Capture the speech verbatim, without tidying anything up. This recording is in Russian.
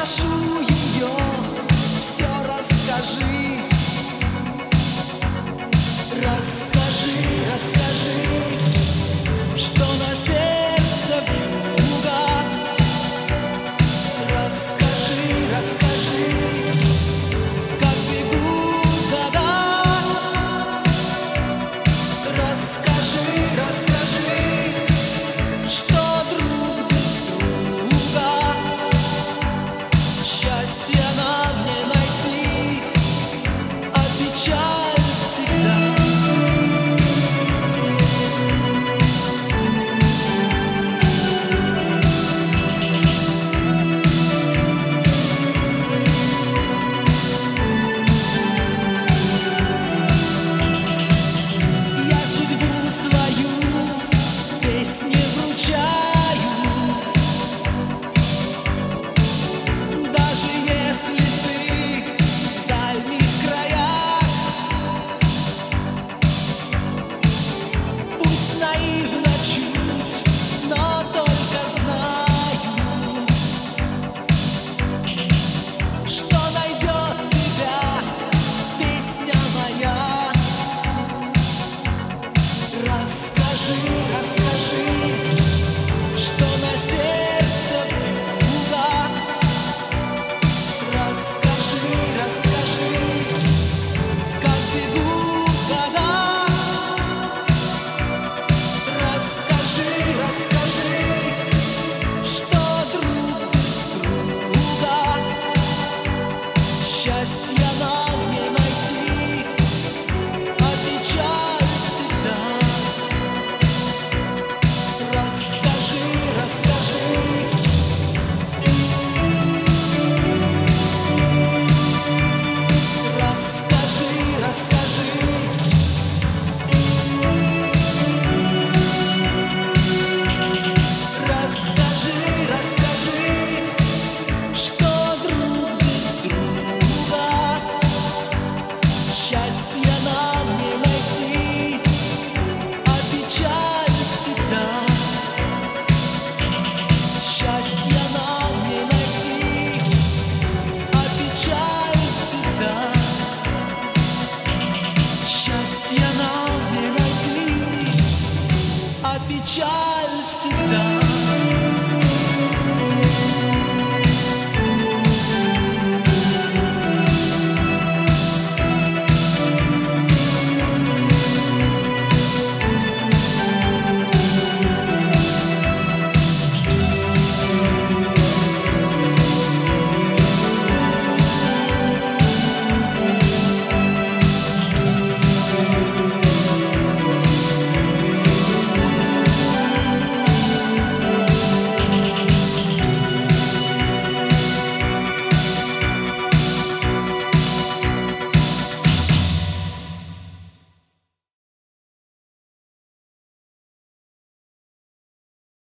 прошу ее, все расскажи. Расскажи, расскажи, что на сердце вьюга. Расскажи, расскажи, как бегут года. Расскажи, расскажи, что друг без друга. Счастье нам не найти, а печаль всегда. Песни вручаю, даже если ты в дальних краях. Пусть наивно чуть, но только знаю, что найдет тебя песня моя. Расскажи, расскажи, что на сердце вьюга. Расскажи, расскажи, как бегут года. Расскажи, расскажи, что друг без друга. Счастья нам не найти, а печаль всегда. Расскажи, расскажи, расскажи, расскажи, расскажи, расскажи, что друг без друга. Счастья нам не найти, а печаль всегда. Счастья нам не найти, а печаль всегда. Счастья нам не найти, а печаль всегда.